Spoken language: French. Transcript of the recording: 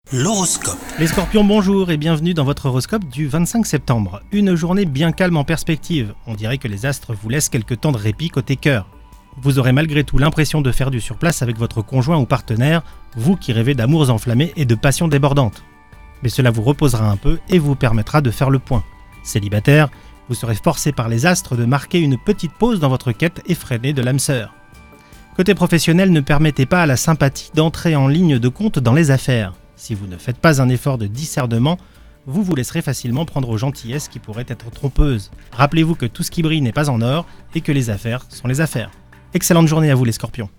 L'horoscope. Les Scorpions, bonjour et bienvenue dans votre horoscope du 25 septembre. Une journée bien calme en perspective. On dirait que les astres vous laissent quelques temps de répit côté cœur. Vous aurez malgré tout l'impression de faire du surplace avec votre conjoint ou partenaire, vous qui rêvez d'amours enflammés et de passions débordantes. Mais cela vous reposera un peu et vous permettra de faire le point. Célibataire, vous serez forcé par les astres de marquer une petite pause dans votre quête effrénée de l'âme sœur. Côté professionnel, ne permettez pas à la sympathie d'entrer en ligne de compte dans les affaires. Si vous ne faites pas un effort de discernement, vous vous laisserez facilement prendre aux gentillesses qui pourraient être trompeuses. Rappelez-vous que tout ce qui brille n'est pas en or et que les affaires sont les affaires. Excellente journée à vous les Scorpions.